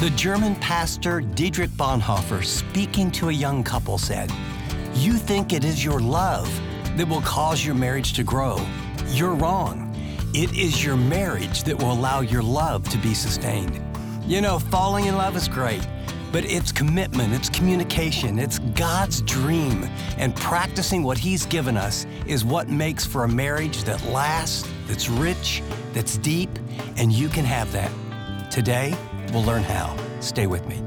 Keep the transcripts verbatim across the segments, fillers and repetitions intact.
The German pastor Dietrich Bonhoeffer, speaking to a young couple, said, "You think it is your love that will cause your marriage to grow. You're wrong. It is your marriage that will allow your love to be sustained." You know, falling in love is great, but it's commitment, it's communication, it's God's dream, and practicing what He's given us is what makes for a marriage that lasts, that's rich, that's deep, and you can have that. Today, we'll learn how. Stay with me.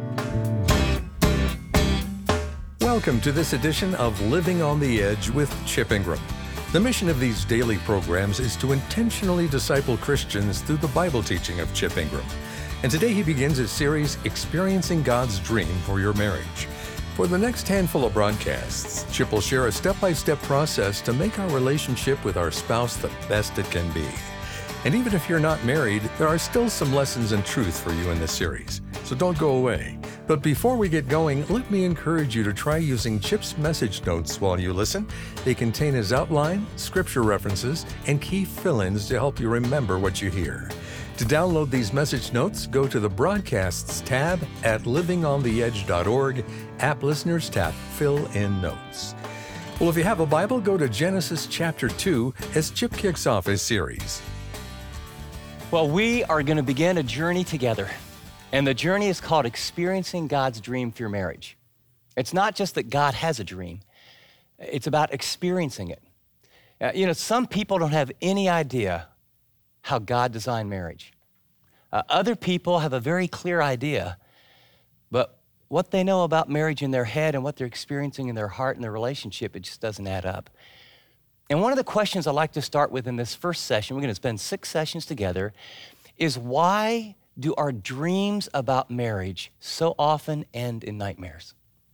Welcome to this edition of Living on the Edge with Chip Ingram. The mission of these daily programs is to intentionally disciple Christians through the Bible teaching of Chip Ingram. And today he begins his series, Experiencing God's Dream for Your Marriage. For the next handful of broadcasts, Chip will share a step-by-step process to make our relationship with our spouse the best it can be. And even if you're not married, there are still some lessons and truth for you in this series, so don't go away. But before we get going, let me encourage you to try using Chip's message notes while you listen. They contain his outline, scripture references, and key fill-ins to help you remember what you hear. To download these message notes, go to the Broadcasts tab at living on the edge dot org, App Listeners tab, Fill in Notes. Well, if you have a Bible, go to Genesis chapter two as Chip kicks off his series. Well, we are going to begin a journey together, and the journey is called Experiencing God's Dream for Your Marriage. It's not just that God has a dream. It's about experiencing it. Uh, you know, some people don't have any idea how God designed marriage. Uh, other people have a very clear idea, but what they know about marriage in their head and what they're experiencing in their heart and their relationship, it just doesn't add up. And one of the questions I'd like to start with in this first session, we're going to spend six sessions together, is why do our dreams about marriage so often end in nightmares?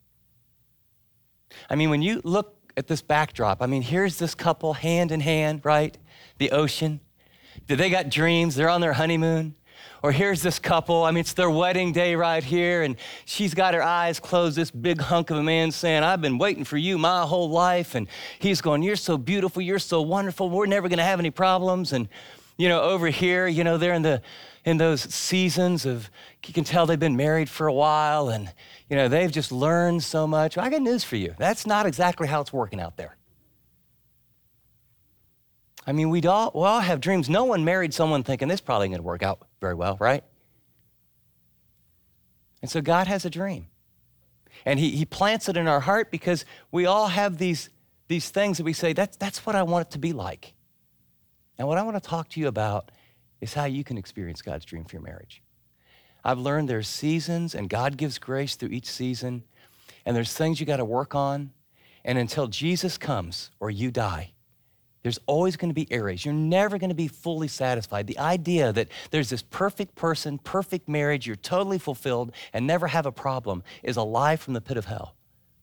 I mean, when you look at this backdrop, I mean, here's this couple hand in hand, right? The ocean. They got dreams, they're on their honeymoon. Or here's this couple, I mean, it's their wedding day right here, and she's got her eyes closed, this big hunk of a man saying, "I've been waiting for you my whole life." And he's going, "You're so beautiful, you're so wonderful, we're never gonna have any problems." And, you know, over here, you know, they're in the in those seasons of, you can tell they've been married for a while, and, you know, they've just learned so much. Well, I got news for you. That's not exactly how it's working out there. I mean, we'd all, we all have dreams. No one married someone thinking this probably ain't gonna work out very well, right? And so God has a dream. And he, he plants it in our heart because we all have these, these things that we say, that's, that's what I want it to be like. And what I want to talk to you about is how you can experience God's dream for your marriage. I've learned there's seasons, and God gives grace through each season, and there's things you got to work on. And until Jesus comes or you die, there's always going to be areas. You're never going to be fully satisfied. The idea that there's this perfect person, perfect marriage, you're totally fulfilled and never have a problem is a lie from the pit of hell.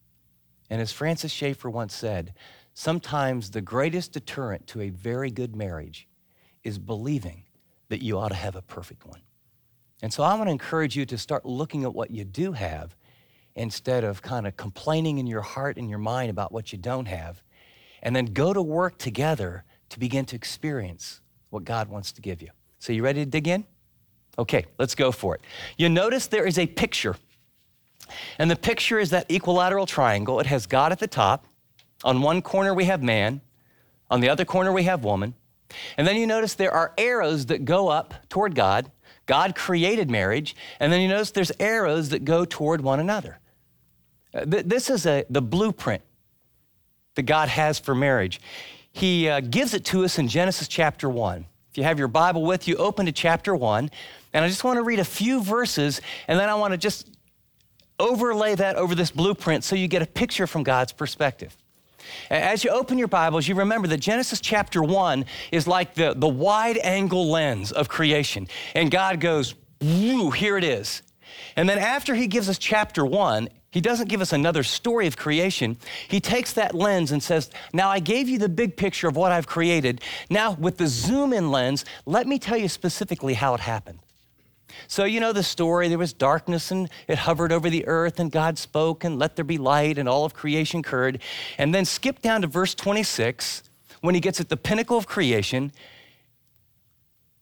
And as Francis Schaeffer once said, sometimes the greatest deterrent to a very good marriage is believing that you ought to have a perfect one. And so I want to encourage you to start looking at what you do have instead of kind of complaining in your heart and your mind about what you don't have. And then go to work together to begin to experience what God wants to give you. So you ready to dig in? Okay, let's go for it. You notice there is a picture. And the picture is that equilateral triangle. It has God at the top. On one corner we have man. On the other corner we have woman. And then you notice there are arrows that go up toward God. God created marriage. And then you notice there's arrows that go toward one another. Uh, th- this is a, the blueprint that God has for marriage. He uh, gives it to us in Genesis chapter one. If you have your Bible with you, open to chapter one. And I just want to read a few verses, and then I want to just overlay that over this blueprint so you get a picture from God's perspective. As you open your Bibles, you remember that Genesis chapter one is like the, the wide angle lens of creation. And God goes, woo, here it is. And then after he gives us chapter one, he doesn't give us another story of creation. He takes that lens and says, now I gave you the big picture of what I've created. Now with the zoom in lens, let me tell you specifically how it happened. So you know the story, there was darkness and it hovered over the earth and God spoke and let there be light and all of creation occurred. And then skip down to verse twenty-six when he gets at the pinnacle of creation.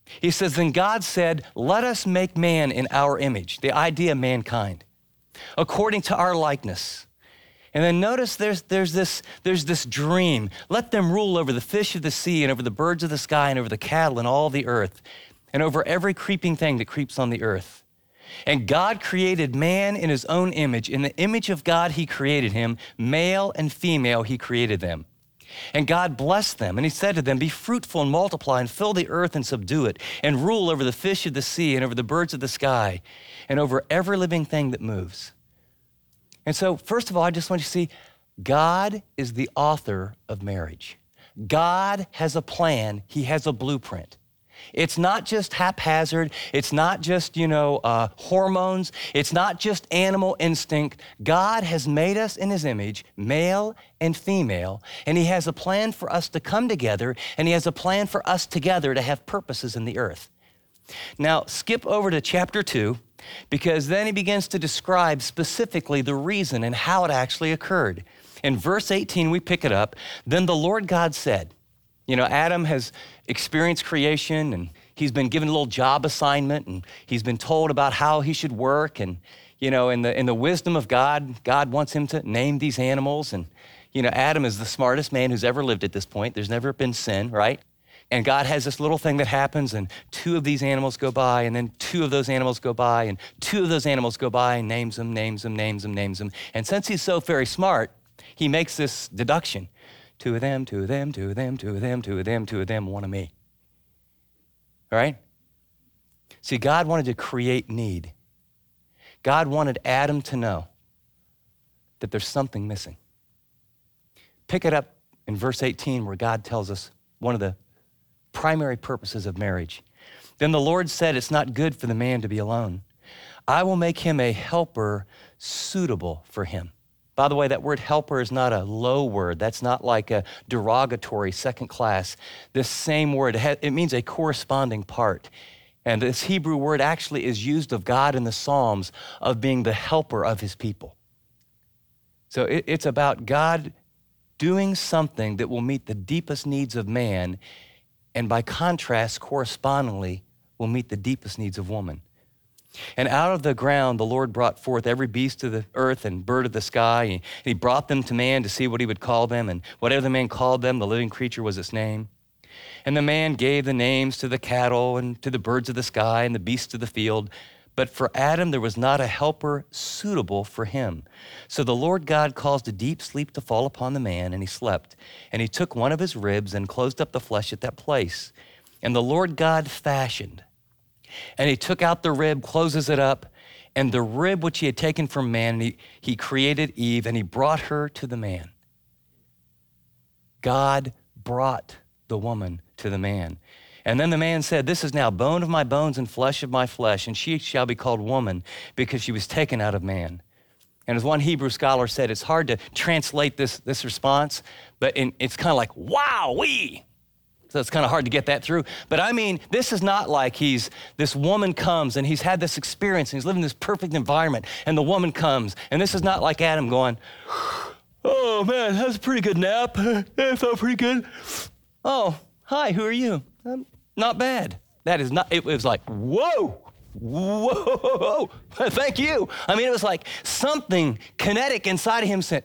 He says, then God said, let us make man in our image, the idea of mankind, according to our likeness. And then notice there's, there's, this, there's this dream. Let them rule over the fish of the sea and over the birds of the sky and over the cattle and all the earth and over every creeping thing that creeps on the earth. And God created man in his own image. In the image of God, he created him. Male and female, he created them. And God blessed them, and he said to them, be fruitful and multiply and fill the earth and subdue it and rule over the fish of the sea and over the birds of the sky and over every living thing that moves. And so, first of all, I just want you to see, God is the author of marriage. God has a plan. He has a blueprint. It's not just haphazard. It's not just, you know, uh, hormones. It's not just animal instinct. God has made us in his image, male and female, and he has a plan for us to come together, and he has a plan for us together to have purposes in the earth. Now, skip over to chapter two, because then he begins to describe specifically the reason and how it actually occurred. In verse eighteen, we pick it up. Then the Lord God said, you know, Adam has experienced creation, and he's been given a little job assignment, and he's been told about how he should work. And, you know, in the in the wisdom of God, God wants him to name these animals. And, you know, Adam is the smartest man who's ever lived at this point. There's never been sin, right? And God has this little thing that happens, and two of these animals go by, and then two of those animals go by, and two of those animals go by, and names them, names them, names them, names them. And since he's so very smart, he makes this deduction. Two of them, two of them, two of them, two of them, two of them, two of them, one of me. All right? See, God wanted to create need. God wanted Adam to know that there's something missing. Pick it up in verse eighteen, where God tells us one of the primary purposes of marriage. Then the Lord said, it's not good for the man to be alone. I will make him a helper suitable for him. By the way, that word helper is not a low word. That's not like a derogatory second class. This same word, it means a corresponding part. And this Hebrew word actually is used of God in the Psalms of being the helper of his people. So it, it's about God doing something that will meet the deepest needs of man, and by contrast, correspondingly, will meet the deepest needs of woman. And out of the ground, the Lord brought forth every beast of the earth and bird of the sky. And he brought them to man to see what he would call them. And whatever the man called them, the living creature was its name. And the man gave the names to the cattle and to the birds of the sky and the beasts of the field. But for Adam, there was not a helper suitable for him. So the Lord God caused a deep sleep to fall upon the man, and he slept. And he took one of his ribs and closed up the flesh at that place. And the Lord God fashioned. And he took out the rib, closes it up, and the rib which he had taken from man, and he, he created Eve, and he brought her to the man. God brought the woman to the man. And then the man said, this is now bone of my bones and flesh of my flesh, and she shall be called woman because she was taken out of man. And as one Hebrew scholar said, it's hard to translate this, this response, but in, it's kind of like, wow-wee. So it's kind of hard to get that through. But I mean, this is not like he's, this woman comes and he's had this experience and he's living in this perfect environment and the woman comes. And this is not like Adam going, oh man, that was a pretty good nap. It felt pretty good. Oh, hi, who are you? Um, not bad. That is not, it was like, whoa, whoa, thank you. I mean, it was like something kinetic inside of him said,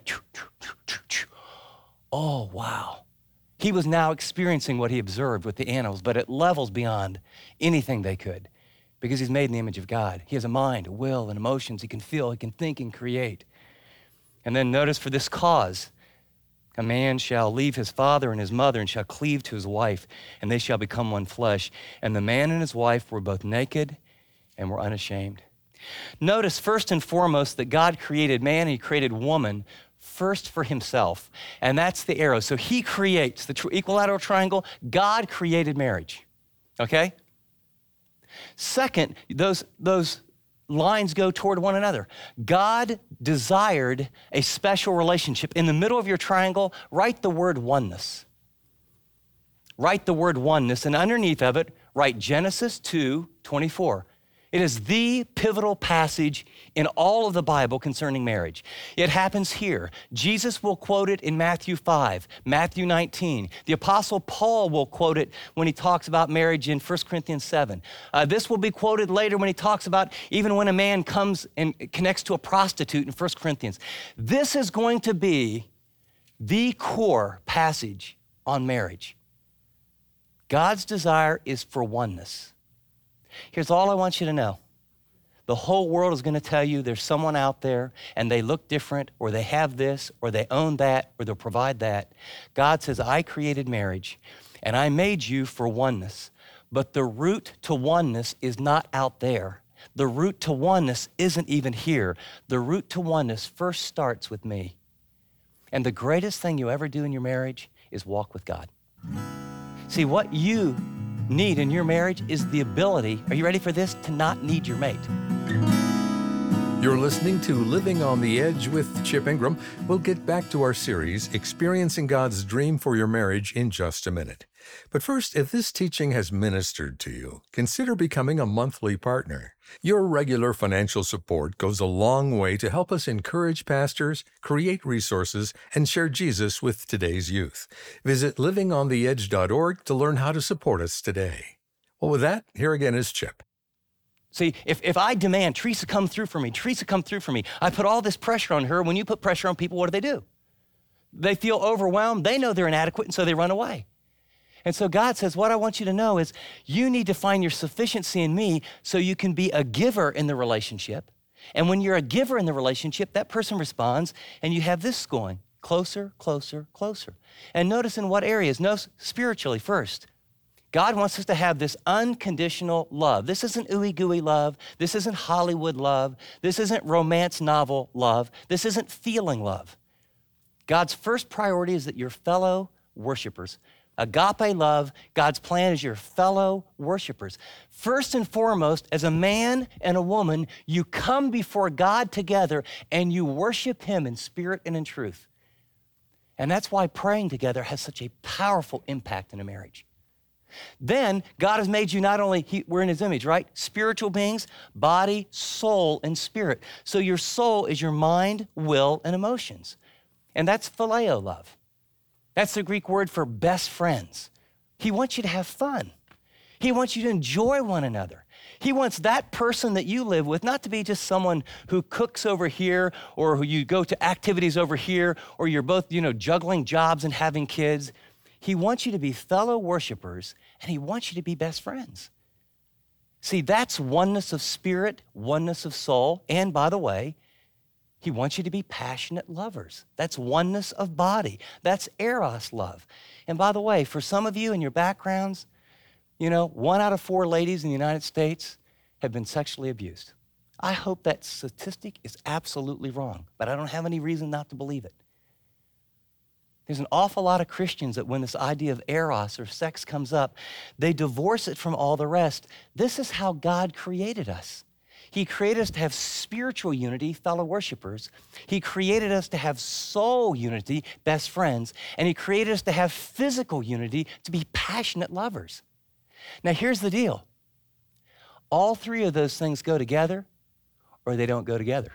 oh, wow. He was now experiencing what he observed with the animals, but at levels beyond anything they could, because he's made in the image of God. He has a mind, a will, and emotions. He can feel, he can think and create. And then notice, for this cause, a man shall leave his father and his mother and shall cleave to his wife, and they shall become one flesh. And the man and his wife were both naked and were unashamed. Notice first and foremost that God created man and he created woman first for himself, and that's the arrow. So he creates the equilateral triangle. God created marriage, okay? Second, those, those lines go toward one another. God desired a special relationship. In the middle of your triangle, write the word oneness. Write the word oneness, and underneath of it, write Genesis two twenty-four. It is the pivotal passage in all of the Bible concerning marriage. It happens here. Jesus will quote it in Matthew five, Matthew nineteen. The Apostle Paul will quote it when he talks about marriage in First Corinthians seven. Uh, this will be quoted later when he talks about even when a man comes and connects to a prostitute in First Corinthians. This is going to be the core passage on marriage. God's desire is for oneness. Here's all I want you to know. The whole world is going to tell you there's someone out there and they look different, or they have this, or they own that, or they'll provide that. God says, I created marriage and I made you for oneness. But the route to oneness is not out there. The route to oneness isn't even here. The route to oneness first starts with me. And the greatest thing you ever do in your marriage is walk with God. See, what you need in your marriage is the ability, are you ready for this, to not need your mate. You're listening to Living on the Edge with Chip Ingram. We'll get back to our series, Experiencing God's Dream for Your Marriage, in just a minute. But first, if this teaching has ministered to you, consider becoming a monthly partner. Your regular financial support goes a long way to help us encourage pastors, create resources, and share Jesus with today's youth. Visit living on the edge dot org to learn how to support us today. Well, with that, here again is Chip. See, if, if I demand Teresa come through for me, Teresa come through for me, I put all this pressure on her. When you put pressure on people, what do they do? They feel overwhelmed. They know they're inadequate, and so they run away. And so God says, what I want you to know is you need to find your sufficiency in me so you can be a giver in the relationship. And when you're a giver in the relationship, that person responds, and you have this going, closer, closer, closer. And notice in what areas? Notice spiritually first. God wants us to have this unconditional love. This isn't ooey gooey love. This isn't Hollywood love. This isn't romance novel love. This isn't feeling love. God's first priority is that you're fellow worshipers. Agape love, God's plan is your fellow worshipers. First and foremost, as a man and a woman, you come before God together and you worship Him in spirit and in truth. And that's why praying together has such a powerful impact in a marriage. Then God has made you not only, he, we're in His image, right? Spiritual beings, body, soul, and spirit. So your soul is your mind, will, and emotions. And that's phileo love. That's the Greek word for best friends. He wants you to have fun. He wants you to enjoy one another. He wants that person that you live with not to be just someone who cooks over here, or who you go to activities over here, or you're both, you know, juggling jobs and having kids. He wants you to be fellow worshipers, and He wants you to be best friends. See, that's oneness of spirit, oneness of soul, and by the way, He wants you to be passionate lovers. That's oneness of body. That's eros love. And by the way, for some of you in your backgrounds, you know, one out of four ladies in the United States have been sexually abused. I hope that statistic is absolutely wrong, but I don't have any reason not to believe it. There's an awful lot of Christians that when this idea of eros or sex comes up, they divorce it from all the rest. This is how God created us. He created us to have spiritual unity, fellow worshipers. He created us to have soul unity, best friends. And He created us to have physical unity, to be passionate lovers. Now, here's the deal. All three of those things go together, or they don't go together.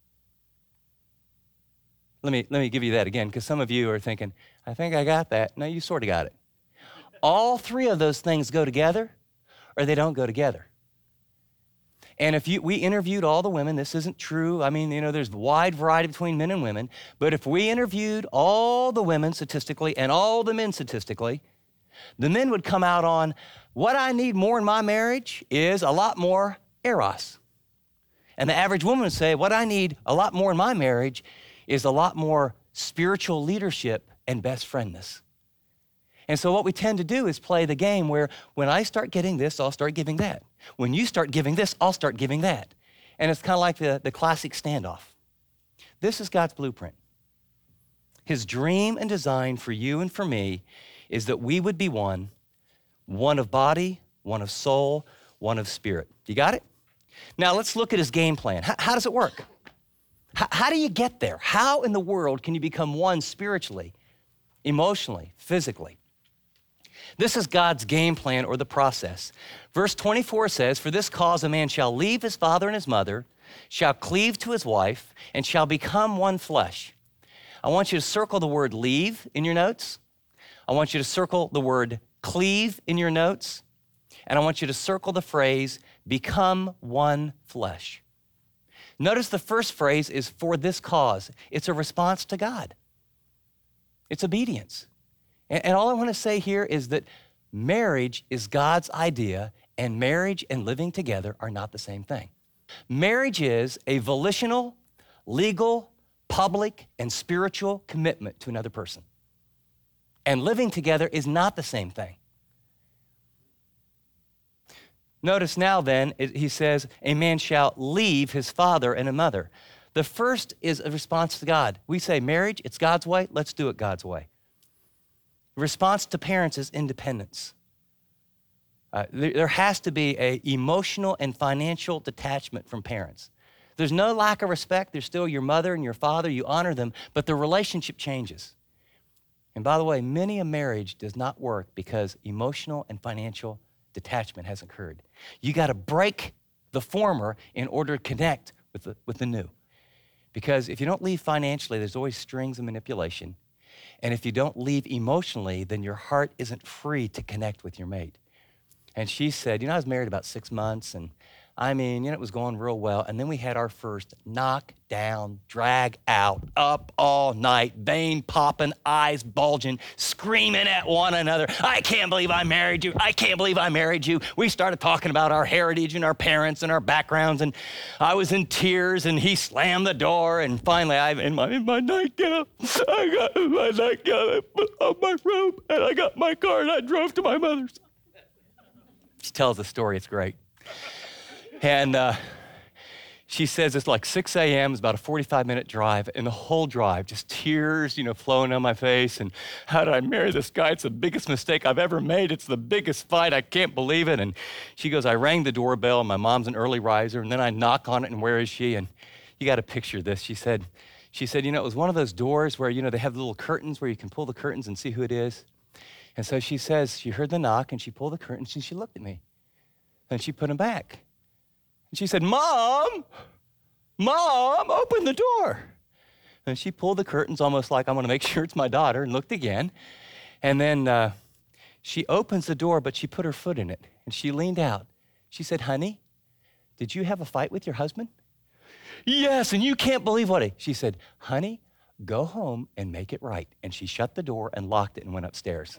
Let me, let me give you that again, because some of you are thinking, I think I got that. No, you sort of got it. All three of those things go together, or they don't go together. And if you, we interviewed all the women, this isn't true. I mean, you know, there's a wide variety between men and women. But if we interviewed all the women statistically and all the men statistically, the men would come out on, what I need more in my marriage is a lot more eros. And the average woman would say, what I need a lot more in my marriage is a lot more spiritual leadership and best friendness. And so what we tend to do is play the game where when I start getting this, I'll start giving that. When you start giving this, I'll start giving that. And it's kind of like the, the classic standoff. This is God's blueprint. His dream and design for you and for me is that we would be one, one of body, one of soul, one of spirit. You got it? Now let's look at His game plan. How, how does it work? How, how do you get there? How in the world can you become one spiritually, emotionally, physically? This is God's game plan or the process. Verse twenty-four says, "For this cause a man shall leave his father and his mother, shall cleave to his wife, and shall become one flesh." I want you to circle the word leave in your notes. I want you to circle the word cleave in your notes. And I want you to circle the phrase, become one flesh. Notice the first phrase is for this cause. It's a response to God. It's obedience. And, and all I want to say here is that marriage is God's idea, and marriage and living together are not the same thing. Marriage is a volitional, legal, public, and spiritual commitment to another person. And living together is not the same thing. Notice now then, it, he says, a man shall leave his father and a mother. The first is a response to God. We say marriage, it's God's way, let's do it God's way. The response to parents is independence. Uh, there, there has to be an emotional and financial detachment from parents. There's no lack of respect. They're still your mother and your father. You honor them, but the relationship changes. And by the way, many a marriage does not work because emotional and financial detachment has occurred. You got to break the former in order to connect with the, with the new. Because if you don't leave financially, there's always strings of manipulation. And if you don't leave emotionally, then your heart isn't free to connect with your mate. And she said, you know, I was married about six months, and I mean, you know, it was going real well. And then we had our first knock down, drag out, up all night, vein popping, eyes bulging, screaming at one another. I can't believe I married you. I can't believe I married you. We started talking about our heritage and our parents and our backgrounds. And I was in tears, and he slammed the door. And finally, I, in my, in my nightgown, I got my nightgown on my robe, and I got my car, and I drove to my mother's. She tells the story. It's great. And uh, she says it's like six a.m., it's about a forty-five minute drive, and the whole drive, just tears, you know, flowing down my face. And how did I marry this guy? It's the biggest mistake I've ever made. It's the biggest fight. I can't believe it. And she goes, I rang the doorbell, and my mom's an early riser, and then I knock on it, and where is she? And you got to picture this. She said, she said, you know, it was one of those doors where, you know, they have little curtains where you can pull the curtains and see who it is. And so she says, she heard the knock, and she pulled the curtains, and she looked at me. And she put them back. And she said, Mom, Mom, open the door. And she pulled the curtains almost like I'm going to make sure it's my daughter, and looked again. And then uh, she opens the door, but she put her foot in it, and she leaned out. She said, honey, did you have a fight with your husband? Yes, and you can't believe what he, she said, honey, go home and make it right. And she shut the door and locked it and went upstairs.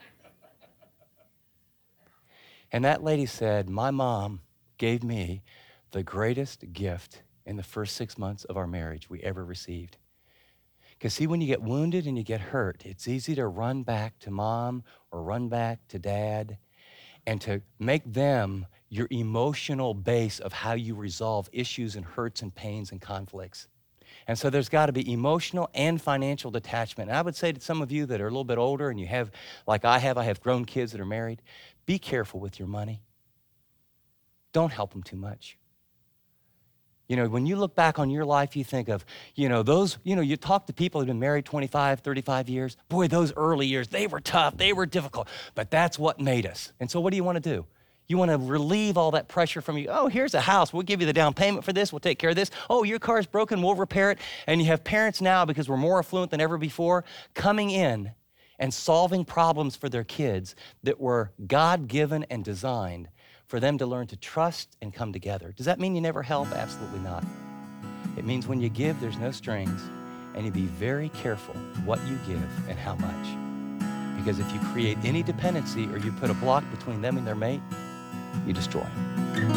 And that lady said, my mom gave me the greatest gift in the first six months of our marriage we ever received. Because see, when you get wounded and you get hurt, it's easy to run back to mom or run back to dad and to make them your emotional base of how you resolve issues and hurts and pains and conflicts. And so there's got to be emotional and financial detachment. And I would say to some of you that are a little bit older and you have, like I have, I have grown kids that are married, be careful with your money. Don't help them too much. You know, when you look back on your life, you think of, you know, those, you know, you talk to people who've been married twenty-five, thirty-five years. Boy, those early years, they were tough, they were difficult, but that's what made us. And so what do you want to do? You want to relieve all that pressure from you. Oh, here's a house. We'll give you the down payment for this. We'll take care of this. Oh, your car's broken. We'll repair it. And you have parents now, because we're more affluent than ever before, coming in and solving problems for their kids that were God-given and designed for them to learn to trust and come together. Does that mean you never help? Absolutely not. It means when you give, there's no strings, and you be very careful what you give and how much. Because if you create any dependency or you put a block between them and their mate, you destroy them.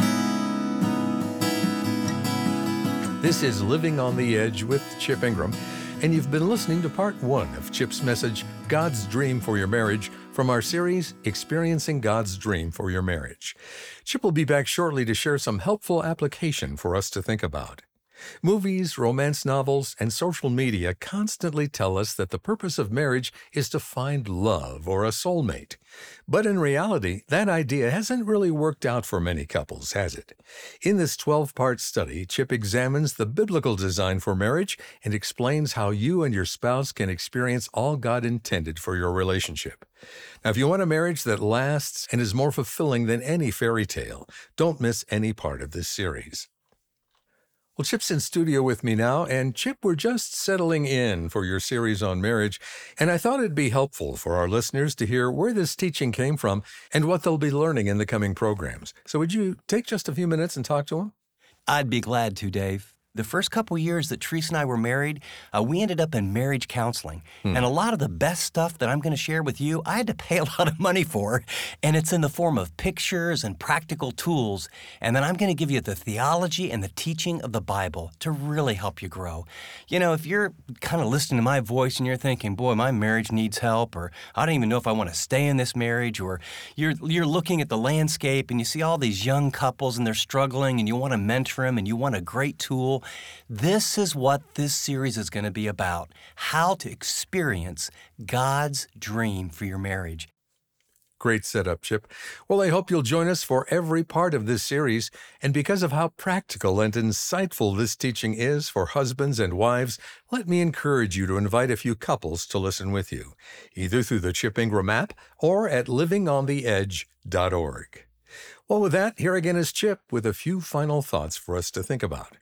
This is Living on the Edge with Chip Ingram, and you've been listening to part one of Chip's message, God's Dream for Your Marriage, from our series, Experiencing God's Dream for Your Marriage. Chip will be back shortly to share some helpful application for us to think about. Movies, romance novels, and social media constantly tell us that the purpose of marriage is to find love or a soulmate. But in reality, that idea hasn't really worked out for many couples, has it? In this twelve-part study, Chip examines the biblical design for marriage and explains how you and your spouse can experience all God intended for your relationship. Now, if you want a marriage that lasts and is more fulfilling than any fairy tale, don't miss any part of this series. Well, Chip's in studio with me now, and Chip, we're just settling in for your series on marriage, and I thought it'd be helpful for our listeners to hear where this teaching came from and what they'll be learning in the coming programs. So would you take just a few minutes and talk to them? I'd be glad to, Dave. The first couple years that Teresa and I were married, uh, we ended up in marriage counseling. Hmm. And a lot of the best stuff that I'm going to share with you, I had to pay a lot of money for. And it's in the form of pictures and practical tools. And then I'm going to give you the theology and the teaching of the Bible to really help you grow. You know, if you're kind of listening to my voice and you're thinking, boy, my marriage needs help, or I don't even know if I want to stay in this marriage, or you're you're looking at the landscape and you see all these young couples and they're struggling and you want to mentor them and you want a great tool, this is what this series is going to be about: how to experience God's dream for your marriage. Great setup, Chip. Well, I hope you'll join us for every part of this series. And because of how practical and insightful this teaching is for husbands and wives, let me encourage you to invite a few couples to listen with you, either through the Chip Ingram app or at living on the edge dot org. Well, with that, here again is Chip with a few final thoughts for us to think about.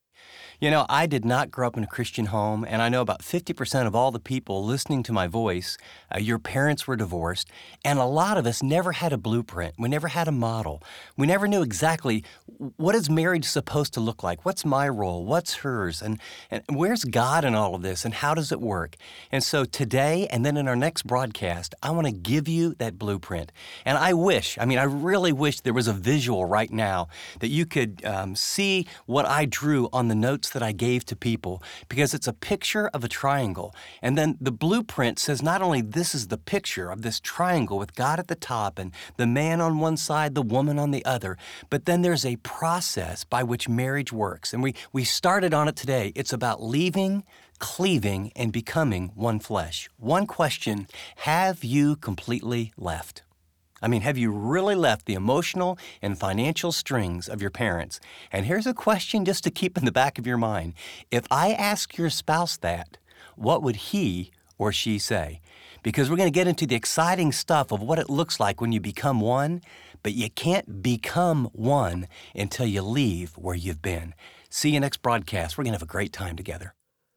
You know, I did not grow up in a Christian home, and I know about fifty percent of all the people listening to my voice, uh, your parents were divorced, and a lot of us never had a blueprint. We never had a model. We never knew exactly what is marriage supposed to look like. What's my role? What's hers? And, and where's God in all of this, and how does it work? And so today, and then in our next broadcast, I want to give you that blueprint. And I wish, I mean, I really wish there was a visual right now that you could um, see what I drew on the notes that I gave to people, because it's a picture of a triangle. And then the blueprint says not only this is the picture of this triangle with God at the top and the man on one side, the woman on the other, but then there's a process by which marriage works. And we, we started on it today. It's about leaving, cleaving, and becoming one flesh. One question: have you completely left? I mean, have you really left the emotional and financial strings of your parents? And here's a question just to keep in the back of your mind. If I ask your spouse that, what would he or she say? Because we're going to get into the exciting stuff of what it looks like when you become one, but you can't become one until you leave where you've been. See you next broadcast. We're going to have a great time together.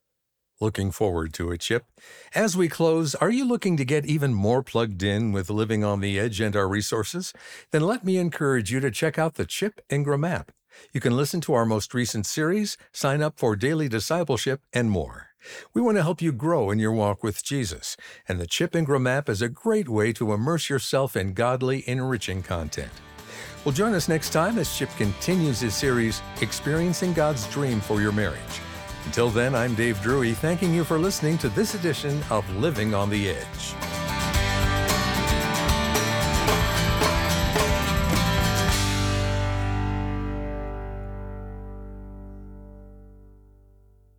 Looking forward to it, Chip. As we close, are you looking to get even more plugged in with Living on the Edge and our resources? Then let me encourage you to check out the Chip Ingram app. You can listen to our most recent series, sign up for daily discipleship, and more. We want to help you grow in your walk with Jesus, and the Chip Ingram app is a great way to immerse yourself in godly, enriching content. Well, join us next time as Chip continues his series, Experiencing God's Dream for Your Marriage. Until then, I'm Dave Drury, thanking you for listening to this edition of Living on the Edge.